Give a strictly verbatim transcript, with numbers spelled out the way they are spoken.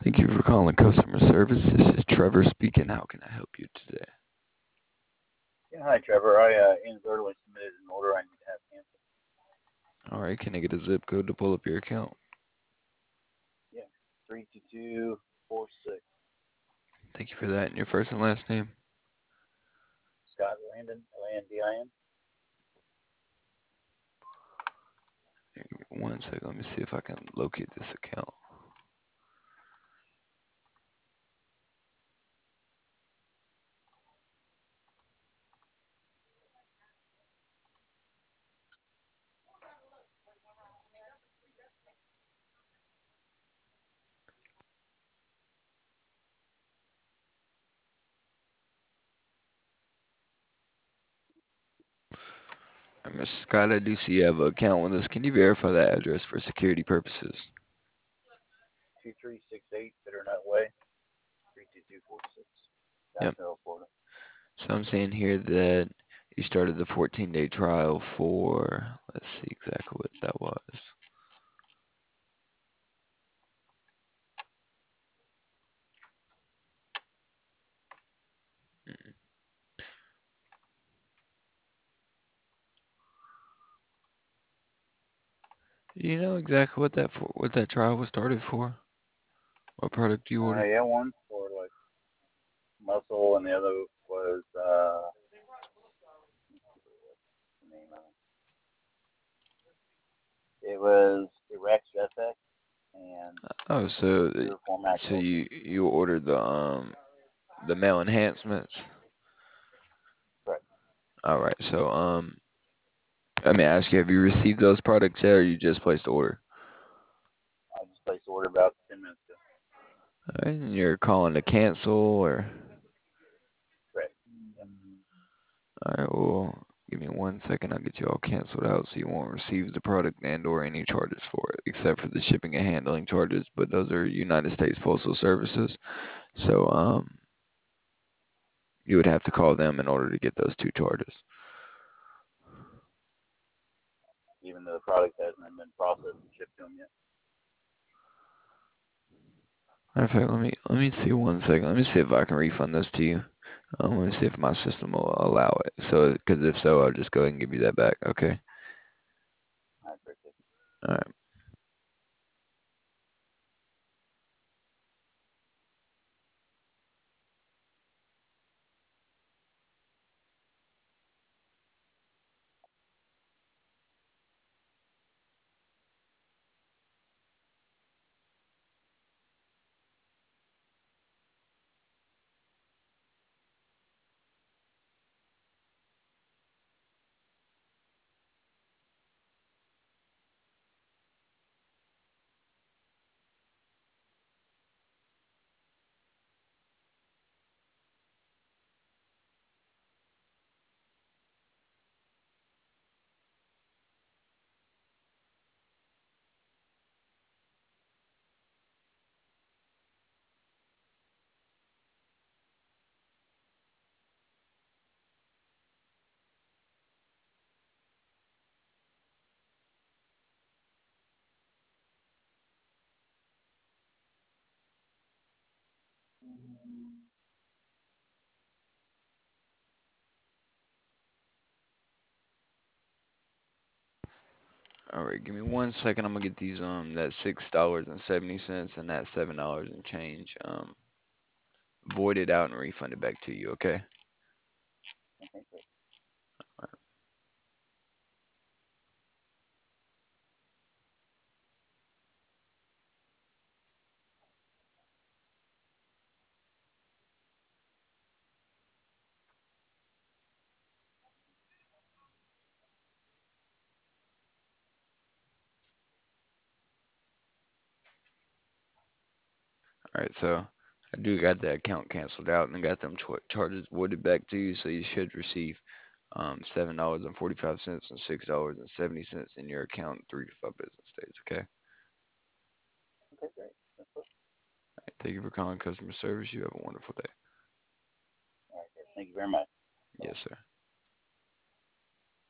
Thank you for calling customer service. This is Trevor speaking. How can I help you today? Yeah, hi Trevor. I uh, inadvertently submitted an order I need to have canceled. All right, can I get a zip code to pull up your account? Yeah, three two two four six. Thank you for that. And your first and last name? Scott Landon, L A N D I N. One second. Let me see if I can locate this account. All right, Mister Scott, I do see you have an account with us. Can you verify that address for security purposes? two three six eight Bitter Nut Way, three two two four six. Yep. Jacksonville, Florida. So I'm seeing here that you started the fourteen day trial for, let's see exactly what that was. Mm. Do you know exactly what that for, what that trial was started for? What product you Uh, ordered? yeah, one for like muscle, and the other was uh, the name of it. It was Rex F X and Oh, so Pure Max so Ultra. you you ordered the um the male enhancements. Correct. All right. So um, let me ask you, have you received those products yet, or you just placed the order? I just placed the order about ten minutes ago. All right, and you're calling to cancel, or Correct. Yep. all right. Well, give me one second. I'll get you all canceled out, so you won't receive the product and/or any charges for it, except for the shipping and handling charges. But those are United States Postal Services, so um, you would have to call them in order to get those two charges. Even though the product hasn't been processed and shipped to them yet. Matter of fact, let me let me see one second. Let me see if I can refund this to you. Um, let me see if my system will allow it. So, because if so, I'll just go ahead and give you that back. Okay. I appreciate it. All right. All right. Give me one second. I'm gonna get these um that six dollars and seventy cents and that seven dollars and change um voided out and refunded back to you. Okay. Okay, great. All right. So I do got that account canceled out and I got them ch charges voided back to you. So you should receive um seven dollars and forty five cents and six dollars and seventy cents in your account in three to five business days. Okay. Okay, great. That's it. Thank you for calling customer service. You have a wonderful day. All right, great. Thank you very much. Bye. Yes, sir.